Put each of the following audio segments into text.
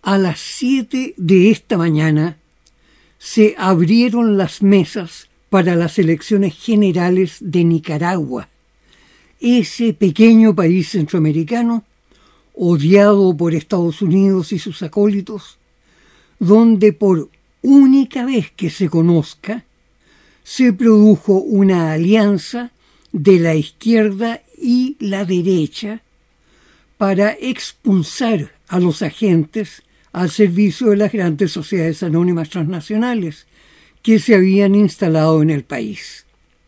A las 7 de esta mañana se abrieron las mesas para las elecciones generales de Nicaragua, ese pequeño país centroamericano, odiado por Estados Unidos y sus acólitos, donde por única vez que se conozca, se produjo una alianza de la izquierda y la derecha para expulsar a los agentes al servicio de las grandes sociedades anónimas transnacionales que se habían instalado en el país.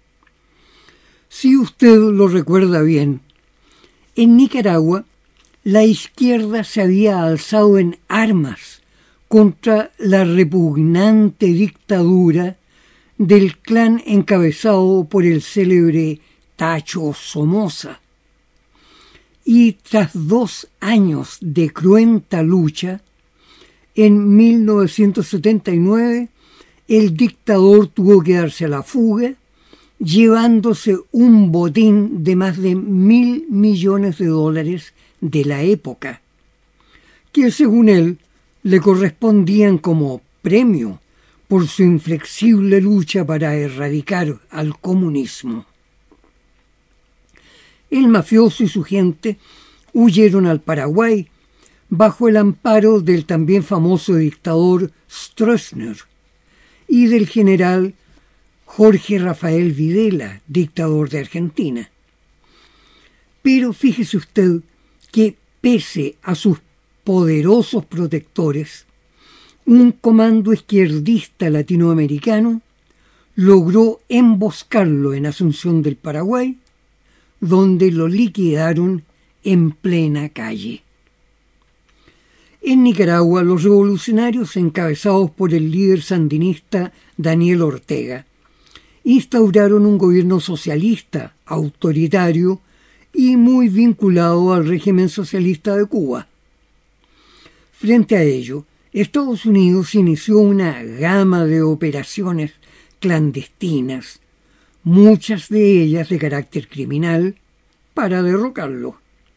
Si usted lo recuerda bien, en Nicaragua la izquierda se había alzado en armas contra la repugnante dictadura del clan encabezado por el célebre Tacho Somoza. Y tras 2 años de cruenta lucha, en 1979 el dictador tuvo que darse a la fuga, llevándose un botín de más de $1.000 millones de la época, que según él le correspondían como premio por su inflexible lucha para erradicar al comunismo. El mafioso y su gente huyeron al Paraguay bajo el amparo del también famoso dictador Stroessner y del general Jorge Rafael Videla, dictador de Argentina. Pero fíjese usted que pese a sus poderosos protectores, un comando izquierdista latinoamericano logró emboscarlo en Asunción del Paraguay, donde lo liquidaron en plena calle. En Nicaragua, los revolucionarios, encabezados por el líder sandinista Daniel Ortega, instauraron un gobierno socialista, autoritario y muy vinculado al régimen socialista de Cuba. Frente a ello, Estados Unidos inició una gama de operaciones clandestinas, muchas de ellas de carácter criminal, para derrocarlo.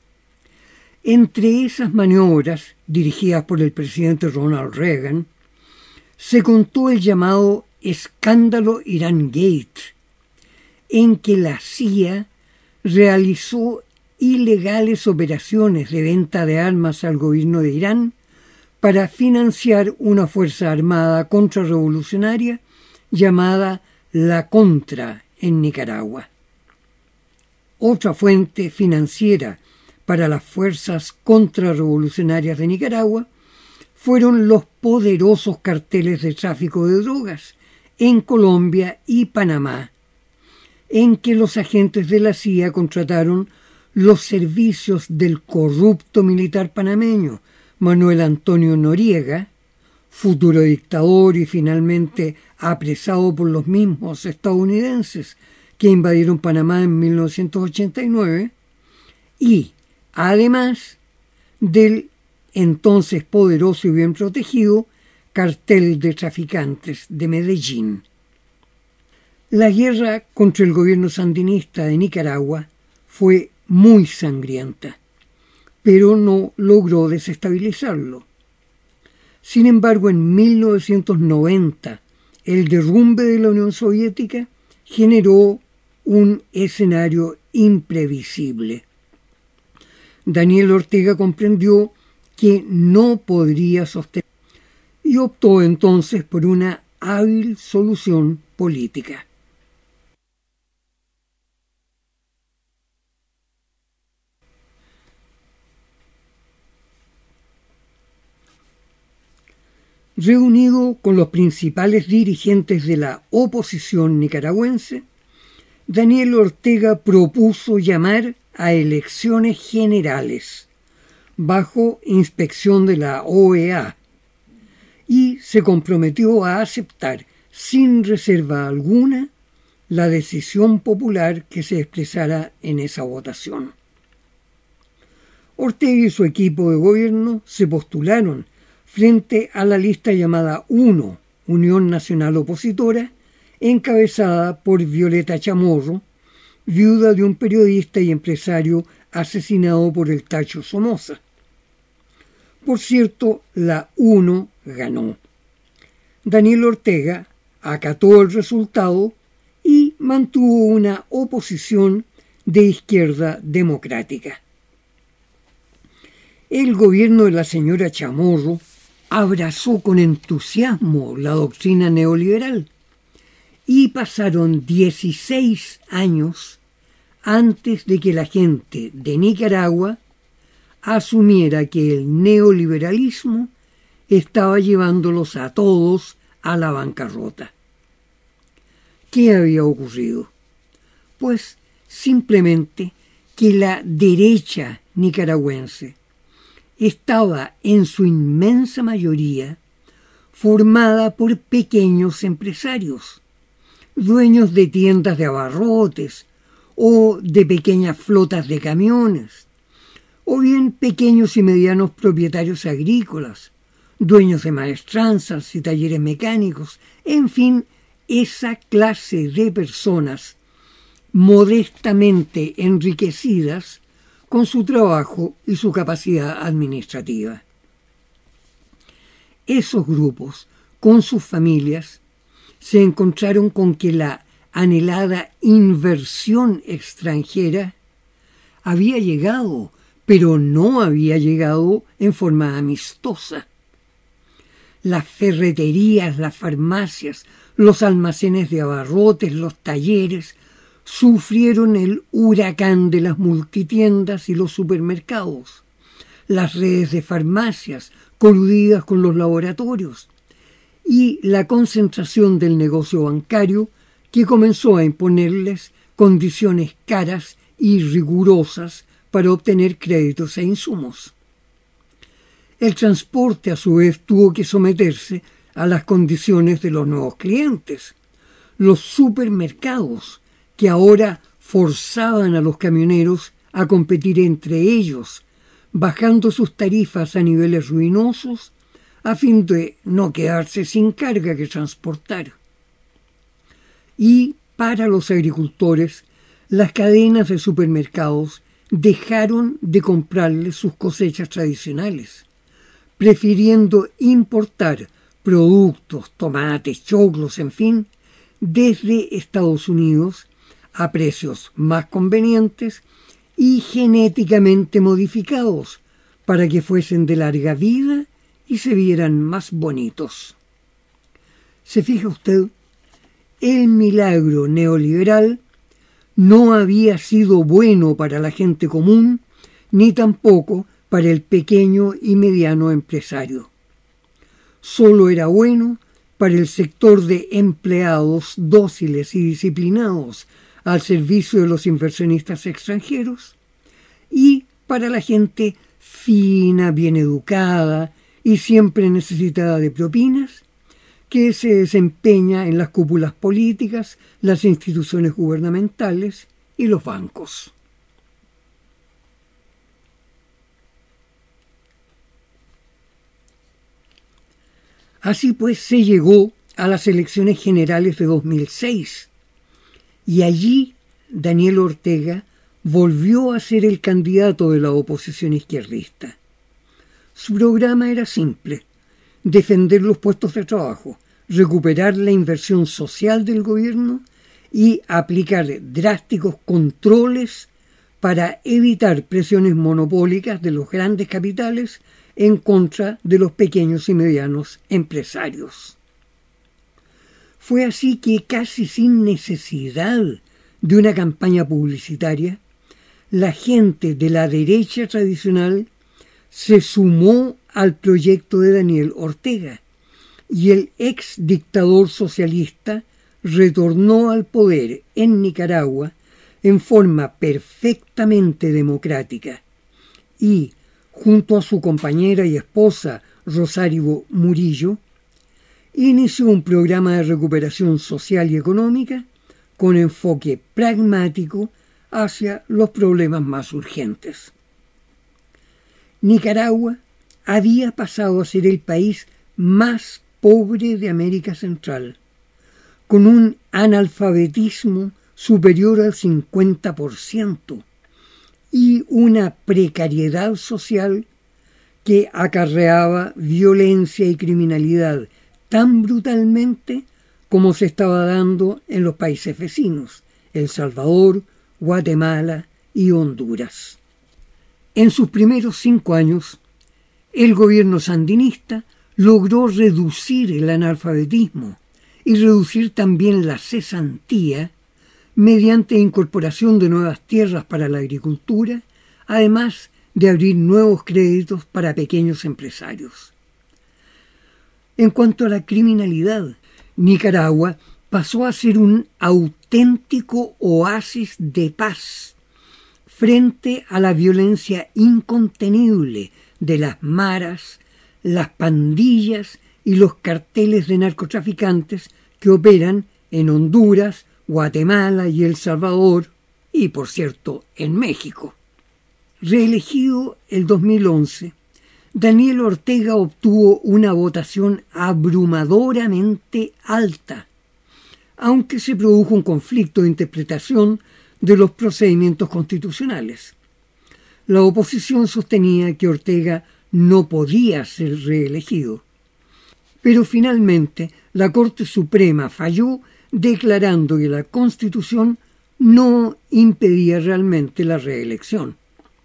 Entre esas maniobras, dirigidas por el presidente Ronald Reagan, se contó el llamado escándalo Irán Gate, en que la CIA realizó ilegales operaciones de venta de armas al gobierno de Irán para financiar una fuerza armada contrarrevolucionaria llamada La Contra en Nicaragua. Otra fuente financiera para las fuerzas contrarrevolucionarias de Nicaragua fueron los poderosos carteles de tráfico de drogas en Colombia y Panamá, en que los agentes de la CIA contrataron los servicios del corrupto militar panameño Manuel Antonio Noriega, futuro dictador y finalmente apresado por los mismos estadounidenses que invadieron Panamá en 1989, y además del entonces poderoso y bien protegido cartel de traficantes de Medellín. La guerra contra el gobierno sandinista de Nicaragua fue muy sangrienta, pero no logró desestabilizarlo. Sin embargo, en 1990, el derrumbe de la Unión Soviética generó un escenario imprevisible. Daniel Ortega comprendió que no podría sostener y optó entonces por una hábil solución política. Reunido con los principales dirigentes de la oposición nicaragüense, Daniel Ortega propuso llamar a elecciones generales bajo inspección de la OEA y se comprometió a aceptar sin reserva alguna la decisión popular que se expresara en esa votación. Ortega y su equipo de gobierno se postularon frente a la lista llamada UNO, Unión Nacional Opositora, encabezada por Violeta Chamorro, viuda de un periodista y empresario asesinado por el Tacho Somoza. Por cierto, la UNO ganó. Daniel Ortega acató el resultado y mantuvo una oposición de izquierda democrática. El gobierno de la señora Chamorro abrazó con entusiasmo la doctrina neoliberal y pasaron 16 años antes de que la gente de Nicaragua asumiera que el neoliberalismo estaba llevándolos a todos a la bancarrota. ¿Qué había ocurrido? Pues simplemente que la derecha nicaragüense estaba en su inmensa mayoría formada por pequeños empresarios, dueños de tiendas de abarrotes o de pequeñas flotas de camiones, o bien pequeños y medianos propietarios agrícolas, dueños de maestranzas y talleres mecánicos, en fin, esa clase de personas modestamente enriquecidas con su trabajo y su capacidad administrativa. Esos grupos, con sus familias, se encontraron con que la anhelada inversión extranjera había llegado, pero no había llegado en forma amistosa. Las ferreterías, las farmacias, los almacenes de abarrotes, los talleres, sufrieron el huracán de las multitiendas y los supermercados, las redes de farmacias coludidas con los laboratorios y la concentración del negocio bancario que comenzó a imponerles condiciones caras y rigurosas para obtener créditos e insumos. El transporte, a su vez, tuvo que someterse a las condiciones de los nuevos clientes. Los supermercados, que ahora forzaban a los camioneros a competir entre ellos, bajando sus tarifas a niveles ruinosos, a fin de no quedarse sin carga que transportar. Y para los agricultores, las cadenas de supermercados dejaron de comprarles sus cosechas tradicionales, prefiriendo importar productos, tomates, choclos, en fin, desde Estados Unidos a precios más convenientes y genéticamente modificados para que fuesen de larga vida y se vieran más bonitos. ¿Se fija usted? El milagro neoliberal no había sido bueno para la gente común, ni tampoco para el pequeño y mediano empresario. Solo era bueno para el sector de empleados dóciles y disciplinados al servicio de los inversionistas extranjeros y para la gente fina, bien educada y siempre necesitada de propinas, que se desempeña en las cúpulas políticas, las instituciones gubernamentales y los bancos. Así pues se llegó a las elecciones generales de 2006 y allí Daniel Ortega volvió a ser el candidato de la oposición izquierdista. Su programa era simple: defender los puestos de trabajo, recuperar la inversión social del gobierno y aplicar drásticos controles para evitar presiones monopólicas de los grandes capitales en contra de los pequeños y medianos empresarios. Fue así que, casi sin necesidad de una campaña publicitaria, la gente de la derecha tradicional se sumó al proyecto de Daniel Ortega y el ex dictador socialista retornó al poder en Nicaragua en forma perfectamente democrática y, junto a su compañera y esposa Rosario Murillo, inició un programa de recuperación social y económica con enfoque pragmático hacia los problemas más urgentes. Nicaragua había pasado a ser el país más pobre de América Central, con un analfabetismo superior al 50% y una precariedad social que acarreaba violencia y criminalidad tan brutalmente como se estaba dando en los países vecinos, El Salvador, Guatemala y Honduras. En sus primeros 5 años, el gobierno sandinista logró reducir el analfabetismo y reducir también la cesantía mediante incorporación de nuevas tierras para la agricultura, además de abrir nuevos créditos para pequeños empresarios. En cuanto a la criminalidad, Nicaragua pasó a ser un auténtico oasis de paz frente a la violencia incontenible de las maras, las pandillas y los carteles de narcotraficantes que operan en Honduras, Guatemala y El Salvador, y por cierto en México. Reelegido el 2011, Daniel Ortega obtuvo una votación abrumadoramente alta, aunque se produjo un conflicto de interpretación de los procedimientos constitucionales. La oposición sostenía que Ortega no podía ser reelegido, pero finalmente la Corte Suprema falló declarando que la Constitución no impedía realmente la reelección.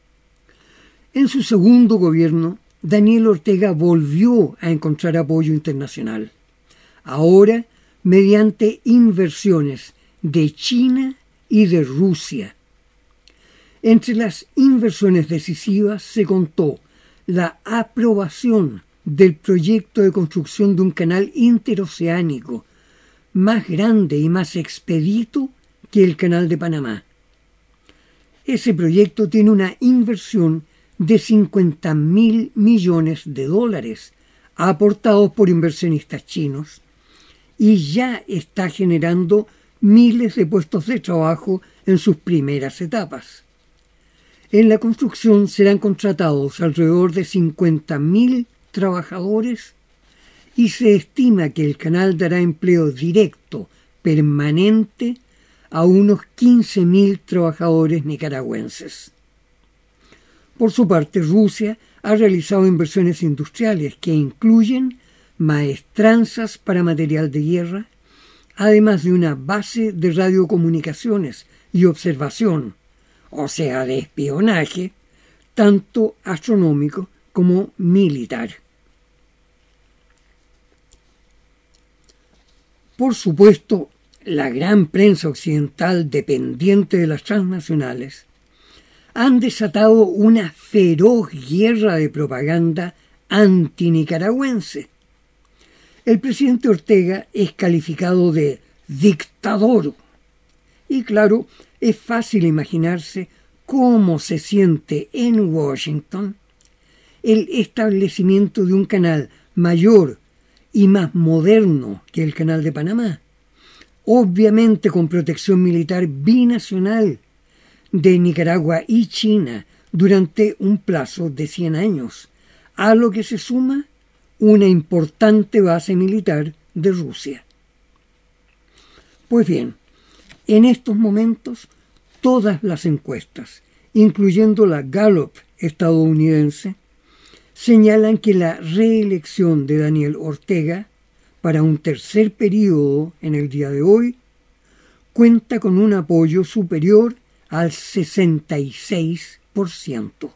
En su segundo gobierno, Daniel Ortega volvió a encontrar apoyo internacional, ahora mediante inversiones de China y de Rusia. Entre las inversiones decisivas se contó la aprobación del proyecto de construcción de un canal interoceánico más grande y más expedito que el Canal de Panamá. Ese proyecto tiene una inversión de $50.000 millones aportados por inversionistas chinos y ya está generando miles de puestos de trabajo en sus primeras etapas. En la construcción serán contratados alrededor de 50.000 trabajadores y se estima que el canal dará empleo directo, permanente, a unos 15.000 trabajadores nicaragüenses. Por su parte, Rusia ha realizado inversiones industriales que incluyen maestranzas para material de guerra, además de una base de radiocomunicaciones y observación, o sea, de espionaje, tanto astronómico como militar. Por supuesto, la gran prensa occidental dependiente de las transnacionales han desatado una feroz guerra de propaganda antinicaragüense. El presidente Ortega es calificado de dictador. Y claro, es fácil imaginarse cómo se siente en Washington el establecimiento de un canal mayor y más moderno que el Canal de Panamá, obviamente con protección militar binacional de Nicaragua y China durante un plazo de 100 años, a lo que se suma una importante base militar de Rusia. Pues bien, en estos momentos todas las encuestas, incluyendo la Gallup estadounidense, señalan que la reelección de Daniel Ortega para un tercer periodo en el día de hoy cuenta con un apoyo superior al 66%.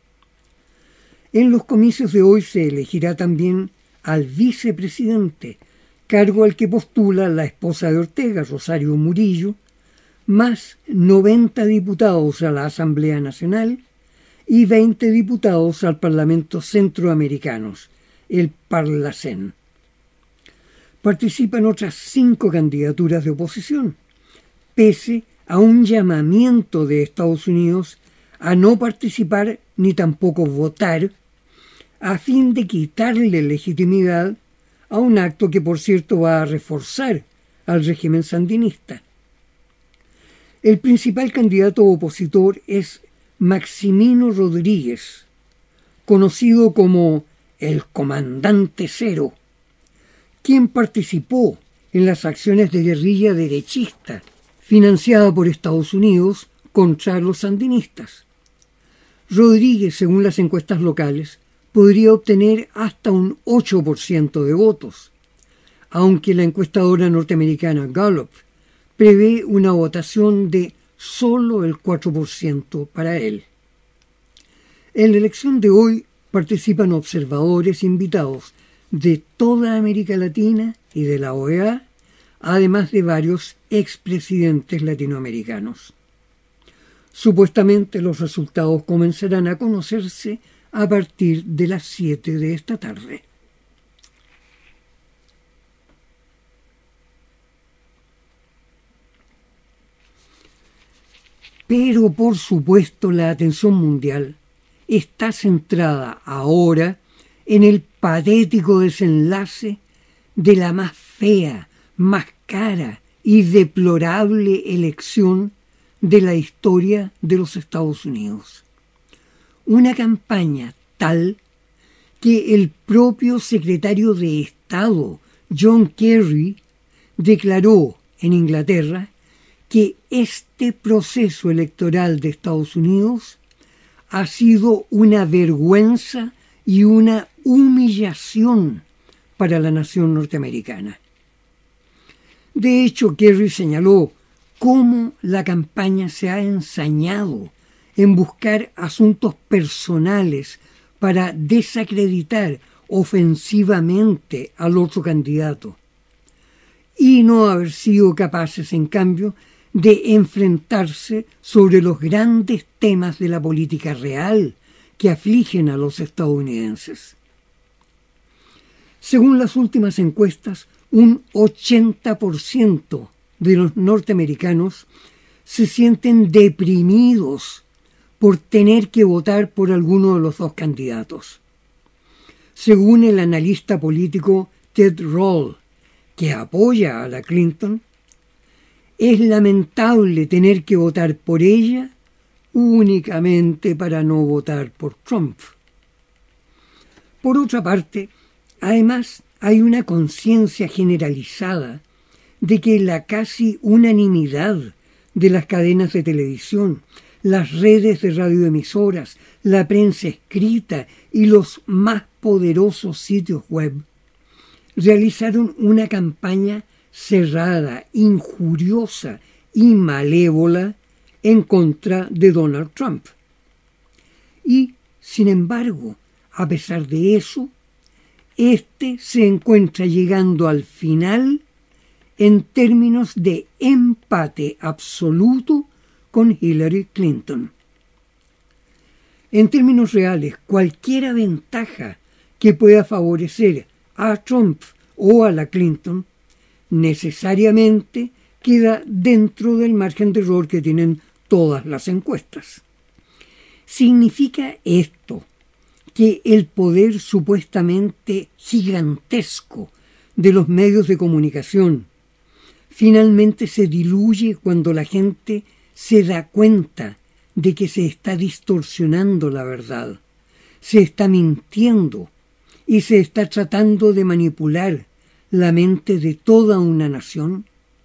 En los comicios de hoy se elegirá también al vicepresidente, cargo al que postula la esposa de Ortega, Rosario Murillo, más 90 diputados a la Asamblea Nacional y 20 diputados al Parlamento Centroamericanos, el Parlacén. Participan otras 5 candidaturas de oposición, pese a un llamamiento de Estados Unidos a no participar ni tampoco votar, a fin de quitarle legitimidad a un acto que, por cierto, va a reforzar al régimen sandinista. El principal candidato opositor es Maximino Rodríguez, conocido como el Comandante Cero, quien participó en las acciones de guerrilla derechista financiada por Estados Unidos contra los sandinistas. Rodríguez, según las encuestas locales, podría obtener hasta un 8% de votos, aunque la encuestadora norteamericana Gallup prevé una votación de solo el 4% para él. En la elección de hoy participan observadores invitados de toda América Latina y de la OEA, además de varios expresidentes latinoamericanos. Supuestamente los resultados comenzarán a conocerse a partir de las 7 de esta tarde. Pero por supuesto la atención mundial está centrada ahora en el patético desenlace de la más fea, más cara y deplorable elección de la historia de los Estados Unidos. Una campaña tal que el propio secretario de Estado, John Kerry, declaró en Inglaterra que este proceso electoral de Estados Unidos ha sido una vergüenza y una humillación para la nación norteamericana. De hecho, Kerry señaló cómo la campaña se ha ensañado en buscar asuntos personales para desacreditar ofensivamente al otro candidato y no haber sido capaces, en cambio, de enfrentarse sobre los grandes temas de la política real que afligen a los estadounidenses. Según las últimas encuestas, un 80% de los norteamericanos se sienten deprimidos por tener que votar por alguno de los dos candidatos. Según el analista político Ted Roll, que apoya a la Clinton, es lamentable tener que votar por ella únicamente para no votar por Trump. Por otra parte, además hay una conciencia generalizada de que la casi unanimidad de las cadenas de televisión, las redes de radioemisoras, la prensa escrita y los más poderosos sitios web realizaron una campaña cerrada, injuriosa y malévola en contra de Donald Trump. Y, sin embargo, a pesar de eso, este se encuentra llegando al final en términos de empate absoluto con Hillary Clinton. En términos reales, cualquier ventaja que pueda favorecer a Trump o a la Clinton necesariamente queda dentro del margen de error que tienen todas las encuestas. ¿Significa esto que el poder supuestamente gigantesco de los medios de comunicación finalmente se diluye cuando la gente se da cuenta de que se está distorsionando la verdad, se está mintiendo y se está tratando de manipular la mente de toda una nación?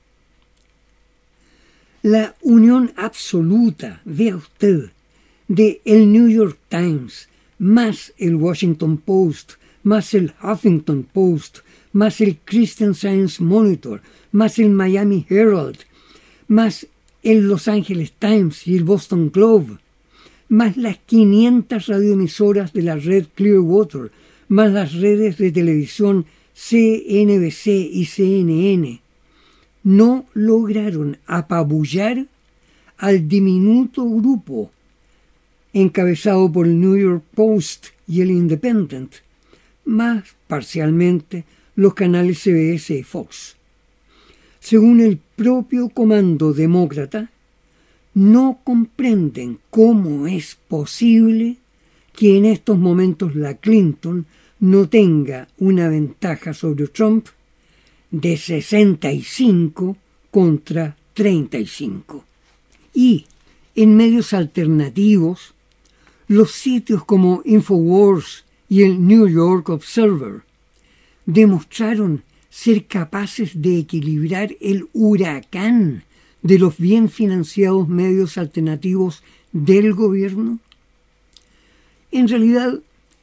La unión absoluta, vea usted, de el New York Times, más el Washington Post, más el Huffington Post, más el Christian Science Monitor, más el Miami Herald, más el Los Angeles Times y el Boston Globe, más las 500 radioemisoras de la red Clearwater, más las redes de televisión CNBC y CNN, no lograron apabullar al diminuto grupo encabezado por el New York Post y el Independent, más parcialmente los canales CBS y Fox. Según el propio comando demócrata, no comprenden cómo es posible que en estos momentos la Clinton no tenga una ventaja sobre Trump de 65 contra 35. Y en medios alternativos, los sitios como InfoWars y el New York Observer demostraron ser capaces de equilibrar el huracán de los bien financiados medios alternativos del gobierno. En realidad,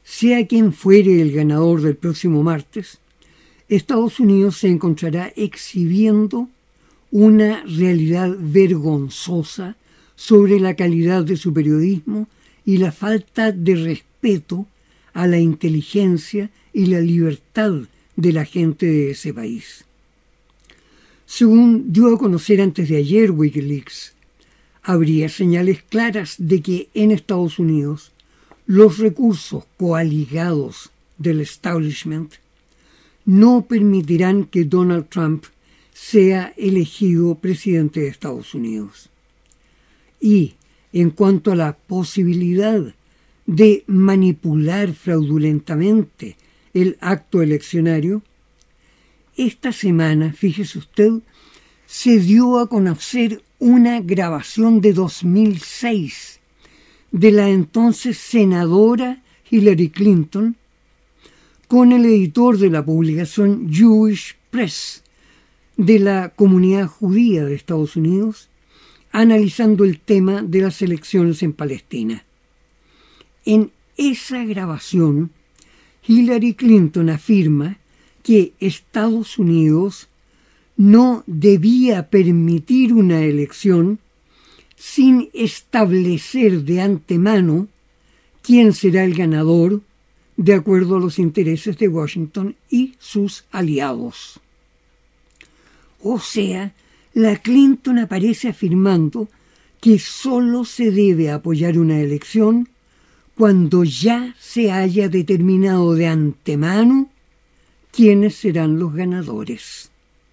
sea quien fuere el ganador del próximo martes, Estados Unidos se encontrará exhibiendo una realidad vergonzosa sobre la calidad de su periodismo y la falta de respeto a la inteligencia y la libertad de la gente de ese país. Según dio a conocer antes de ayer Wikileaks, habría señales claras de que en Estados Unidos los recursos coaligados del establishment no permitirán que Donald Trump sea elegido presidente de Estados Unidos. Y en cuanto a la posibilidad de manipular fraudulentamente el acto eleccionario, esta semana, fíjese usted, se dio a conocer una grabación de 2006 de la entonces senadora Hillary Clinton con el editor de la publicación Jewish Press de la comunidad judía de Estados Unidos, analizando el tema de las elecciones en Palestina. En esa grabación, Hillary Clinton afirma que Estados Unidos no debía permitir una elección sin establecer de antemano quién será el ganador de acuerdo a los intereses de Washington y sus aliados. O sea, la Clinton aparece afirmando que solo se debe apoyar una elección cuando ya se haya determinado de antemano quiénes serán los ganadores.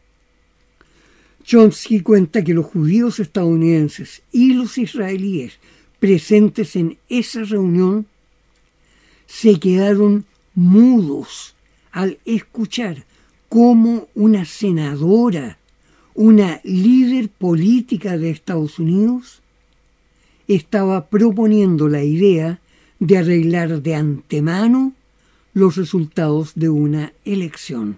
Chomsky cuenta que los judíos estadounidenses y los israelíes presentes en esa reunión se quedaron mudos al escuchar cómo una senadora, una líder política de Estados Unidos, estaba proponiendo la idea de arreglar de antemano los resultados de una elección.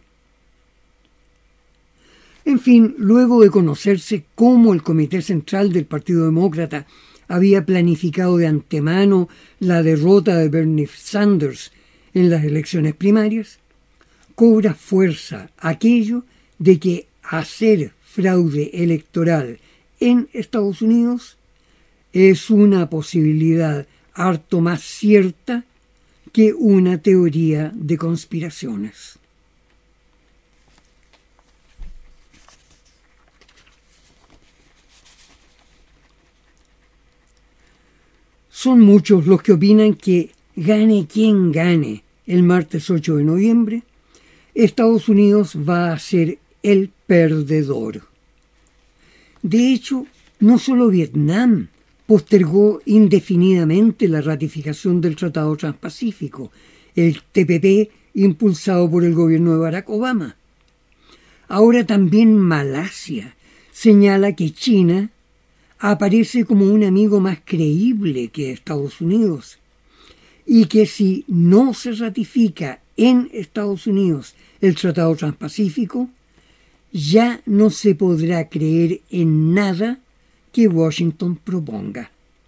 En fin, luego de conocerse cómo el Comité Central del Partido Demócrata había planificado de antemano la derrota de Bernie Sanders en las elecciones primarias, cobra fuerza aquello de que hacer fraude electoral en Estados Unidos es una posibilidad harto más cierta que una teoría de conspiraciones. Son muchos los que opinan que gane quien gane el martes 8 de noviembre, Estados Unidos va a ser el perdedor. De hecho, no solo Vietnam postergó indefinidamente la ratificación del Tratado Transpacífico, el TPP impulsado por el gobierno de Barack Obama. Ahora también Malasia señala que China aparece como un amigo más creíble que Estados Unidos y que si no se ratifica en Estados Unidos el Tratado Transpacífico, ya no se podrá creer en nada que Washington proponga.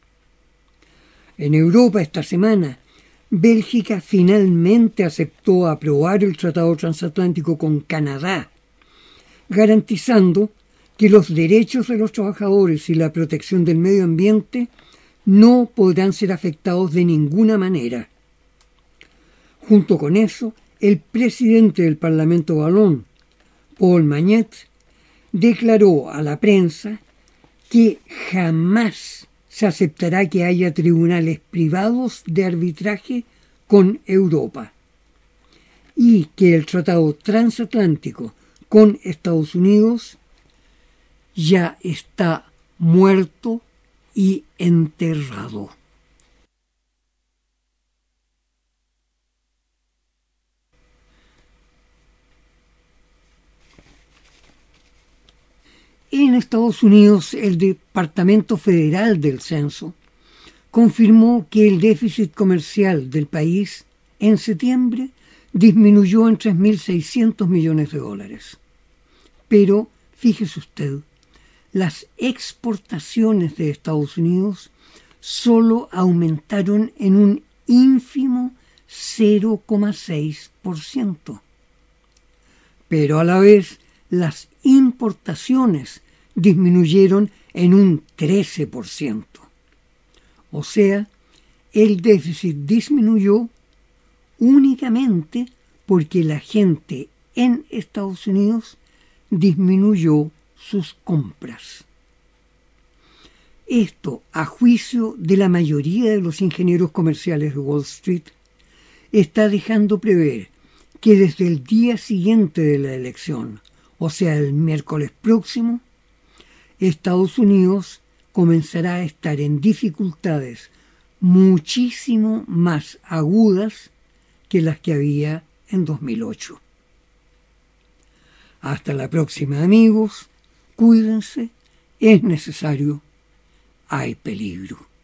En Europa esta semana, Bélgica finalmente aceptó aprobar el Tratado Transatlántico con Canadá, garantizando que los derechos de los trabajadores y la protección del medio ambiente no podrán ser afectados de ninguna manera. Junto con eso, el presidente del Parlamento Wallón, Paul Magnette, declaró a la prensa que jamás se aceptará que haya tribunales privados de arbitraje con Europa y que el Tratado Transatlántico con Estados Unidos ya está muerto y enterrado. En Estados Unidos, el Departamento Federal del Censo confirmó que el déficit comercial del país en septiembre disminuyó en 3.600 millones de dólares. Pero, fíjese usted, las exportaciones de Estados Unidos solo aumentaron en un ínfimo 0,6%. Pero a la vez las importaciones disminuyeron en un 13%. O sea, el déficit disminuyó únicamente porque la gente en Estados Unidos disminuyó sus compras. Esto, a juicio de la mayoría de los ingenieros comerciales de Wall Street, está dejando prever que desde el día siguiente de la elección, o sea, el miércoles próximo, Estados Unidos comenzará a estar en dificultades muchísimo más agudas que las que había en 2008. Hasta la próxima, amigos. Cuídense. Es necesario. Hay peligro.